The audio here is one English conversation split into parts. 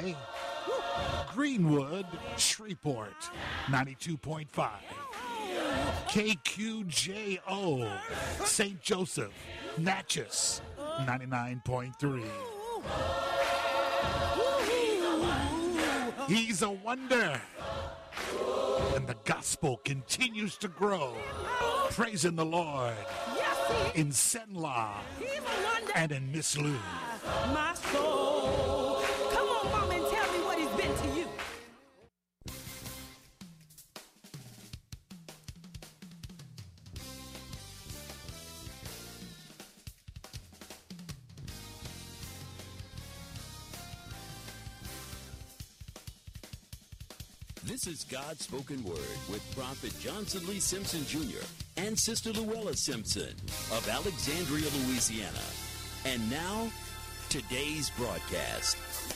by Greenwood, Shreveport, 92.5. KQJO, St. Joseph, Natchez, 99.3. He's a wonder. And the gospel continues to grow. Praising the Lord in Senla and in Miss Lou. My soul. Come on, Mama, and tell me what he's been to you. This is God's Spoken Word with Prophet Johnson Lee Simpson Jr. and Sister Luella Simpson of Alexandria, Louisiana. And now, today's broadcast.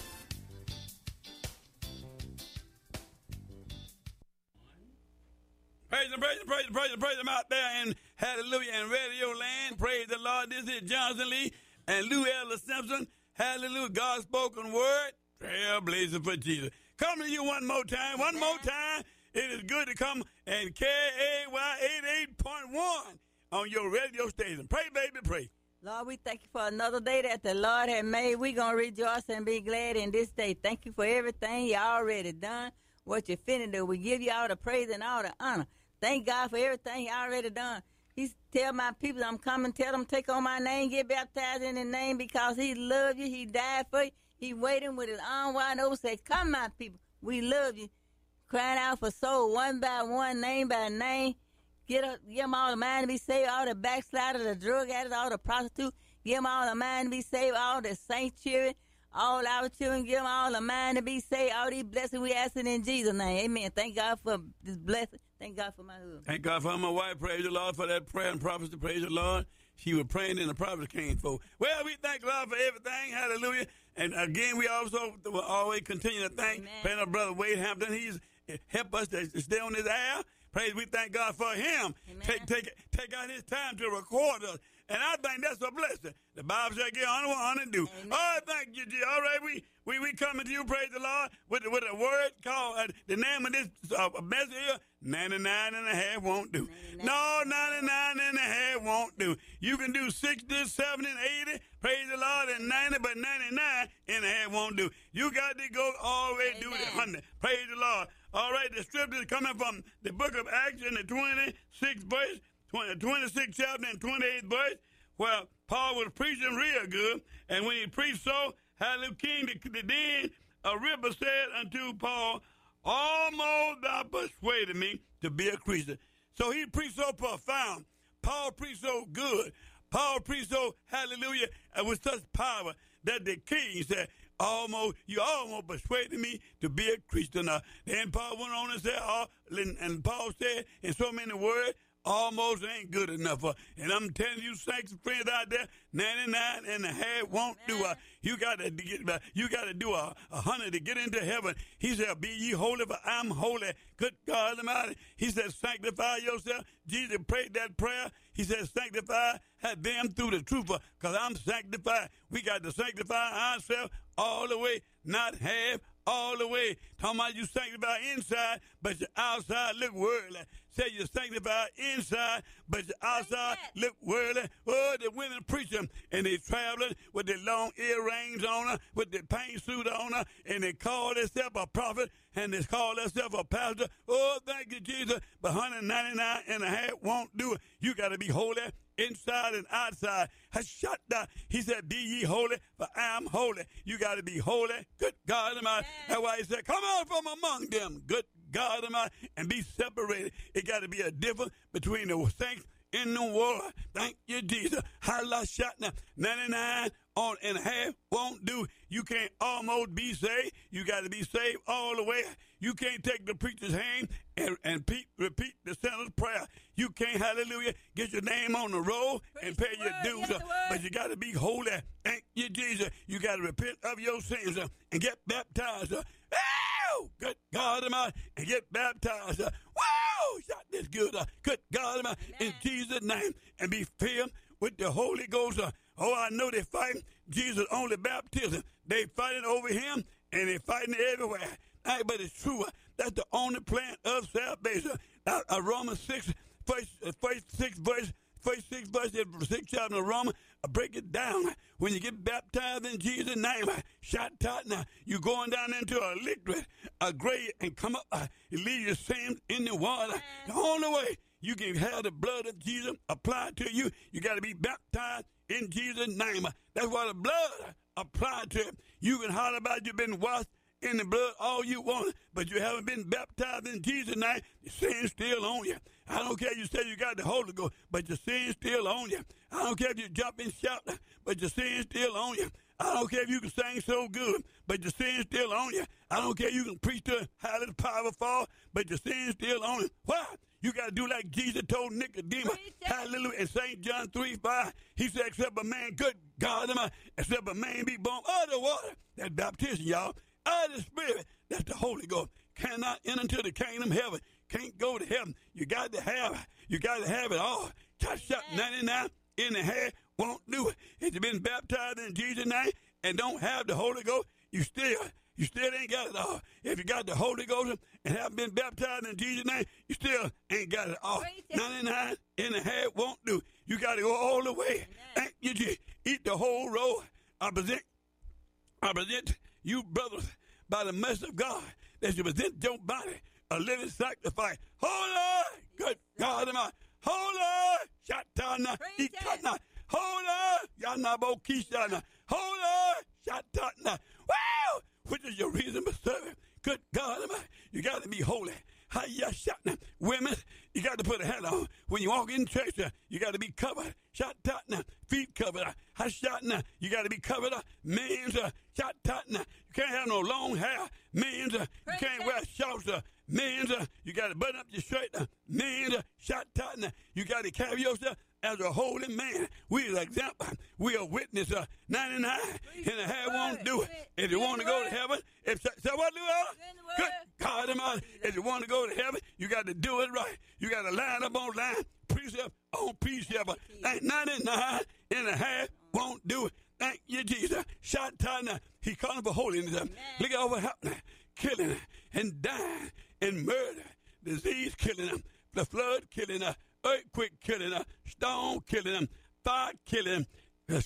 Praise him out there in hallelujah and radio land. Praise the Lord. This is Johnson Lee and Luella Simpson. Hallelujah. God's spoken word. Trailblazer for Jesus. Coming to you one more time. It is good to come and KAY 88.1 on your radio station. Pray, baby, pray. Lord, we thank you for another day that the Lord has made. We're going to rejoice and be glad in this day. Thank you for everything you already done, what you're finna do. We give you all the praise and all the honor. Thank God for everything you already done. He tell my people I'm coming, tell them take on my name, get baptized in his name because he loved you, he died for you. He waiting with his arm wide open, say, come my people, we love you. Crying out for soul, one by one, name by name. Give them all the mind to be saved, all the backsliders, the drug addicts, all the prostitutes. Give them all the mind to be saved, all the saint children, all our children. Give them all the mind to be saved, all these blessings we asking in Jesus' name. Amen. Thank God for this blessing. Thank God for my husband. Thank God for my wife. Praise the Lord for that prayer and prophecy. Praise the Lord. She was praying and the prophet came forth. Well, we thank God for everything. Hallelujah. And again, we also will always continue to thank our brother Wade Hampton. He's helped us to stay on this air. Praise, we thank God for him. Take out his time to record us. And I think that's a blessing. The Bible says, get honor what honor do. Amen. All right, thank you, G. All right, we coming to you, praise the Lord, with a word called, the name of this message here, 99 and a half won't do. 99. No, 99 and a half won't do. You can do 60, 70, 80, praise the Lord, and 90, but 99 and a half won't do. You got to go all the way to the 100. Praise the Lord. All right, the scripture is coming from the book of Acts in the 26th verse, 26th chapter and 28th verse, where Paul was preaching real good. And when he preached so, hallelujah, King, then Agrippa said unto Paul, almost thou persuaded me to be a Christian. So he preached so profound. Paul preached so good. Paul preached so, hallelujah, with such power that the king said, you almost persuaded me to be a Christian. Then Paul went on and said, and Paul said in so many words, almost ain't good enough. And I'm telling you, saints and friends out there, 99 and a half won't do. You got to do 100 to get into heaven. He said, be ye holy, for I'm holy. Good God Almighty. He said, sanctify yourself. Jesus prayed that prayer. He said, sanctify them through the truth, because I'm sanctified. We got to sanctify ourselves all the way, not half, all the way. Talking about you sanctify inside, but your outside look worldly. Say you sanctify inside, but your outside look worldly. Oh, the women preaching, and they traveling with their long earrings on her, with their paint suit on her, and they call themselves a prophet, and they call themselves a pastor. Oh, thank you, Jesus. But 199 and a half won't do it. You got to be holy inside and outside. Shut down. He said, be ye holy, for I am holy. You got to be holy. Good God Almighty. That's why he said, come out from among them. Good God Almighty. And be separated. It got to be a difference between the saints in the world. Thank you, Jesus. Hallelujah. Shut down. 99 and a half won't do. You can't almost be saved. You got to be saved all the way. You can't take the preacher's hand and repeat the sinner's prayer. You can't, hallelujah, get your name on the roll and pay your dues. But you got to be holy. Thank you, Jesus. You got to repent of your sins and get baptized. Oh, good God Almighty, and get baptized. Whoa, shot this good. Good God Almighty, in Jesus' name, and be filled with the Holy Ghost. Oh, I know they fighting Jesus' only baptism. They fighting over him and they're fighting everywhere. But it's true. That's the only plan of salvation. Romans 6, first 6 verses, the 6th chapter of Romans, break it down. When you get baptized in Jesus' name, you're going down into a liquid, a grave, and come up, you leave your sins in the water. The only way you can have the blood of Jesus applied to you, you got to be baptized in Jesus' name. That's why the blood applied to it. You can holler about you've been washed in the blood all you want, but you haven't been baptized in Jesus' name. The sin's still on you. I don't care if you say you got the Holy Ghost, but your sin's still on you. I don't care if you jump and shout, but your sin's still on you. I don't care if you can sing so good, but your sin's still on you. I don't care if you can preach to how the power fall, but your sin's still on you. Why? You got to do like Jesus told Nicodemus, hallelujah, in St. John 3:5. He said, except a man, good God, except a man be born out of the water. That's baptism, y'all. Out of the Spirit, that's the Holy Ghost. Cannot enter into the kingdom of heaven. Can't go to heaven. You got to have it all. Just shot 99 in the head won't do it. If you've been baptized in Jesus' name and don't have the Holy Ghost, you still ain't got it all. If you got the Holy Ghost and haven't been baptized in Jesus' name, you still ain't got it all. 99 in the head won't do. You got to go all the way. Thank you, Jesus. Eat the whole roll. I present you, brothers, by the mercy of God, that you present your body a living sacrifice. Holy, good God, holy, Shatana, Ikana, holy, Yanabo Kishana, holy, Shatana. Wow! Which is your reason for serving? Good God, you got to be holy. Women, you got to put a hat on. When you walk in church, you got to be covered. Feet covered. You got to be covered. Men's, you can't have no long hair. Men's, you can't wear shorts. Men's, you got to button up your shirt. Men's, you got to carry yourself as a holy man. We are an example. We are witness. 99 and a half won't do it. If you want to go to heaven, good God, if you want to go to heaven, you got to do it right. You got to line up on line, precept on precept. 99 and a half won't do it. Thank you, Jesus. Shatana, he calling for holiness. Look at what happened. Killing and dying and murder. Disease killing them. The flood killing them. Earthquake killing them. Storm killing them. Fire killing them.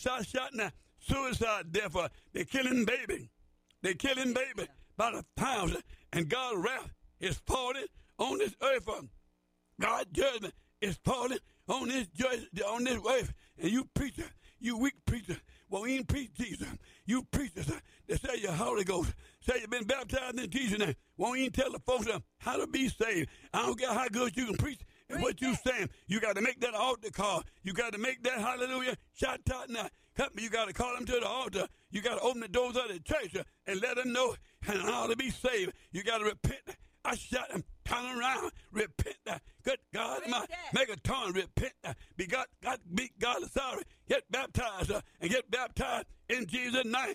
Suicide death. They're killing baby. They're killing baby by the thousands. And God's wrath is falling on this earth. God's judgment is falling on this earth. And you preacher, you weak preacher, won't even preach Jesus. You preachers that say you're Holy Ghost, say you've been baptized in Jesus' name, won't even tell the folks how to be saved. I don't care how good you can preach and what you saying. You got to make that altar call. You got to make that hallelujah shout out now. You got to call them to the altar. You got to open the doors of the church and let them know and how to be saved. You got to repent. I shot them. Turn around. Repent. Good God. Make a turn. Repent. Be God sorry. Get baptized and get baptized in Jesus' name.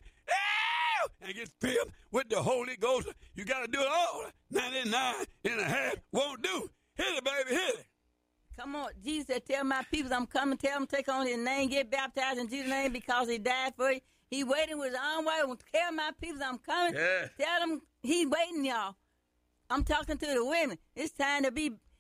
And get filled with the Holy Ghost. You got to do it all. 99 and a half won't do. Hit it, baby. Hit it. Come on. Jesus said, tell my people I'm coming. Tell them take on his name. Get baptized in Jesus' name because he died for you. He waiting with his arm wide. Tell my people I'm coming. Yeah. Tell them he's waiting, y'all. I'm talking to the women. It's time to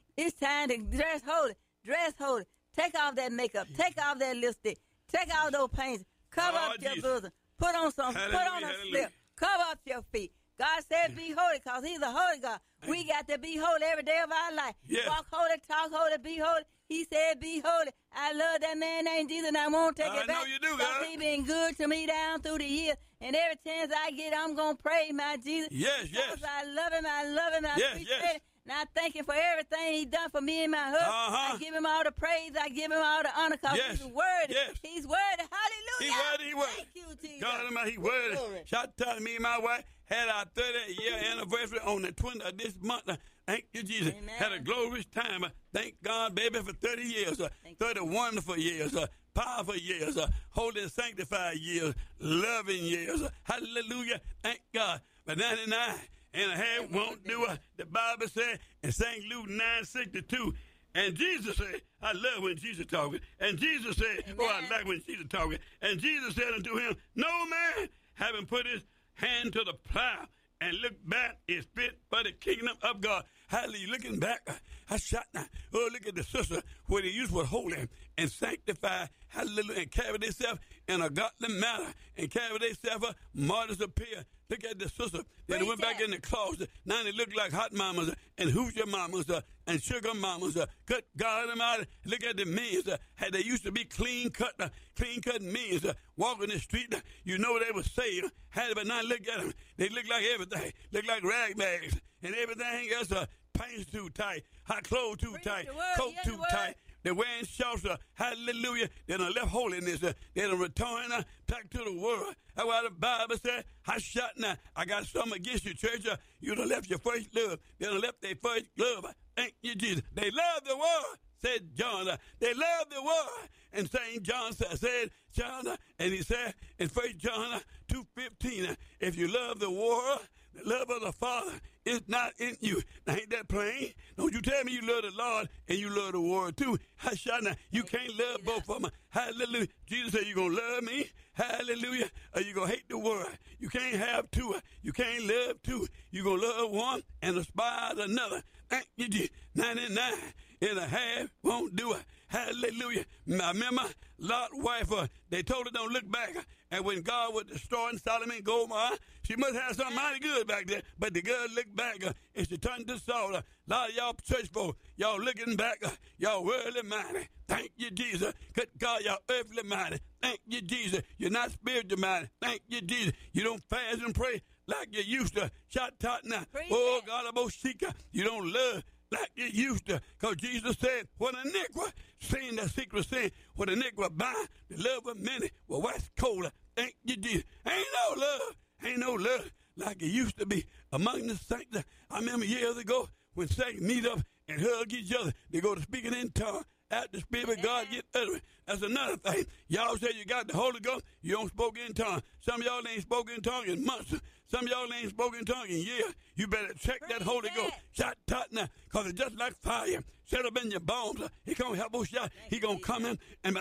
dress holy. Dress holy. Take off that makeup. Take off that lipstick. Take off those paints. Cover up your bosom. Put on some. Put on a slip. Cover up your feet. God said be holy because he's a holy God. We got to be holy every day of our life. Yes. Walk holy, talk holy, be holy. He said be holy. I love that man named Jesus and I won't take it back. I know you do, God. He been good to me down through the years. And every chance I get, I'm going to praise my Jesus. Yes, yes. Because I love him. I Yes, appreciate yes. it. And I thank him for everything he done for me and my husband. I give him all the praise. I give him all the honor because Yes. he's worthy. Yes. He's worthy. Hallelujah. He worthy. Thank you, Jesus. God, he worthy. Glory. Shout out to me and my wife. Had our 30th-year anniversary on the 20th of this month. Thank you, Jesus. Amen. Had a glorious time. Thank God, baby, for 30 years. 30 wonderful years. Powerful years. Holy and sanctified years. Loving years. Hallelujah. Thank God. But 99 and a half won't do it. The Bible said in St. Luke 9:62. And Jesus said, I love when Jesus talking. And Jesus said, I like when Jesus talking. And Jesus said unto him, no man having put his hand to the plow and look back is fit for the kingdom of God. Hallelujah. Looking back, I shot now. Oh, look at the sister where they used was holy and sanctified. Hallelujah. And carry themselves in a godly manner and carry themselves martyrs appear. Look at the sister. They went back in the closet. Now they look like hot mamas and hoochie mamas and sugar mamas. Good God Almighty. Look at the men. They used to be clean-cut men walking the street. You know they were saved. But now look at them. They look like everything. Look like rag bags and everything else. Pants too tight. Hot clothes too tight. Coat too tight. They're wearing shorts, hallelujah. They done left holiness. They done returned back to the world. That's why the Bible said, I shot now. I got something against you, church. You done left your first love. They done left their first love. Thank you, Jesus. They love the world, said John. They love the world. And St. John said, John, and he said in 1 John 2:15, if you love the world, the love of the Father is not in you. Now, ain't that plain? Don't you tell me you love the Lord and you love the world too. Now, you can't love both of them. Hallelujah. Jesus said, you going to love me, hallelujah, or you going to hate the world. You can't have two. You can't love two. You going to love one and despise another. Thank you, Jesus. 99 and a half won't do it. Hallelujah. I remember Lot's wife, they told her don't look back. And when God was destroying Sodom and Gomorrah, she must have something mighty good back there. But the girl looked back and she turned to Saul. A lot of y'all church folk, y'all looking back, y'all worldly minded. Thank you, Jesus. Good God, y'all earthly minded. Thank you, Jesus. You're not spiritual minded. Thank you, Jesus. You don't fast and pray like you used to. Shout out now. Oh, God, I'm seeker. You don't love like you used to, because Jesus said, what a iniquity, sin, the secret sin, what a iniquity bind, the love of many will wax colder. Thank you, Jesus. Ain't no love like it used to be among the saints. I remember years ago when saints meet up and hug each other, they go to speaking in tongues. After the Spirit of God get uttered. That's another thing. Y'all say you got the Holy Ghost, you don't spoke in tongues. Some of y'all ain't spoken in tongues in months. Some of y'all ain't spoken in tongues in years. You better check that Holy Ghost. Shot tot now, because it's just like fire. Set up in your bones. He gonna help us shot. He gonna come in and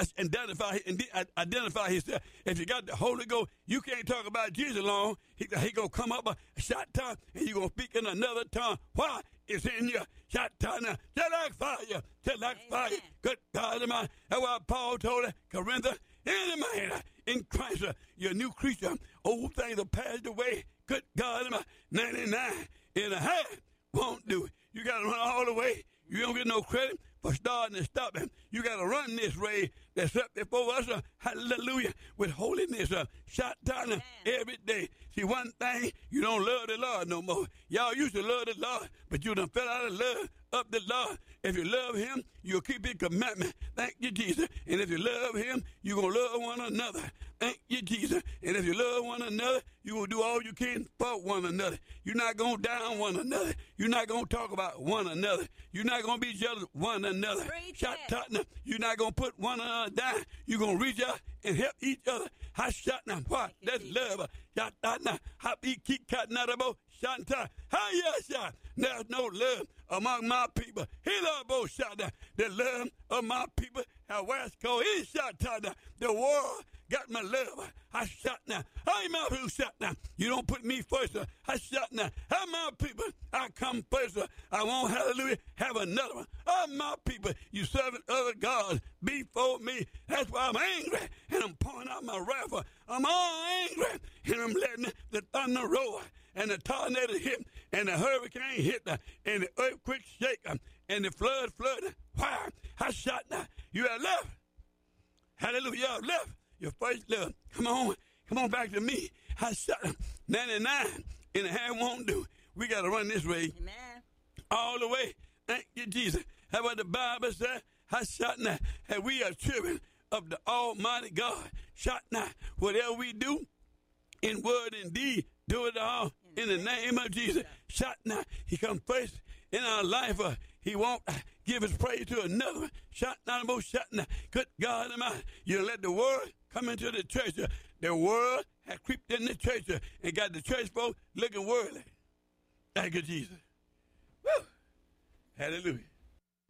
identify himself. If you got the Holy Ghost, you can't talk about Jesus long. He gonna come up shot tot, and you gonna speak in another tongue. Why? It's in you. Shot tot now. Just like fire. Just like fire. Good God of mine. That's why Paul told Corinthians, any man in Christ, you're a new creature. Old things are passed away. Good God of mine. 99 and a half won't do it. You got to run all the way. You don't get no credit for starting and stopping. You got to run this race that's up before us, hallelujah, with holiness, shot down every day. See, one thing, you don't love the Lord no more. Y'all used to love the Lord, but you done fell out of love of the Lord. If you love him, you'll keep his commandment. Thank you, Jesus. And if you love him, you're going to love one another. Thank you, Jesus. And if you love one another, you will do all you can for one another. You're not going to down one another. You're not going to talk about one another. You're not going to be jealous of one another. Shot Tottenham. You're not going to put one another down. You're going to reach out and help each other. How shot now? What? That's love. Shot Tottenham. How be keep cutting out about shot time. How yeah, shot? There's no love among my people. He love both shot down. The love of my people at West Coast. He shot down. The world got my love. I shot now. I my people shot now. You don't put me first. I shot now. How my people? I come first. I won't, hallelujah, have another one. Oh, my people, you serving other gods before me. That's why I'm angry, and I'm pouring out my wrath. I'm all angry, and I'm letting the thunder roar, and the tornado hit, and the hurricane hit, and the earthquake shake, and the flood. Why? I shot now. You have left. Hallelujah, you have left your first love. Come on back to me. I shot 99 and a half won't do. We got to run this way. Amen. All the way. Thank you, Jesus. How about the Bible said? I shot now. And we are children of the Almighty God. Shot now. Whatever we do, in word and deed, do it all in the name of Jesus. Shot now. He come first in our life. He won't give his praise to another one. Shot now, most shot now. Good God Almighty. You let the world come into the church. The world has creeped in the church and got the church folk looking worldly. Thank you, Jesus. Woo! Hallelujah.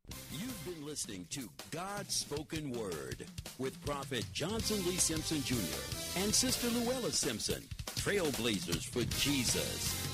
You've been listening to God's Spoken Word with Prophet Johnson Lee Simpson Jr. and Sister Luella Simpson, trailblazers for Jesus.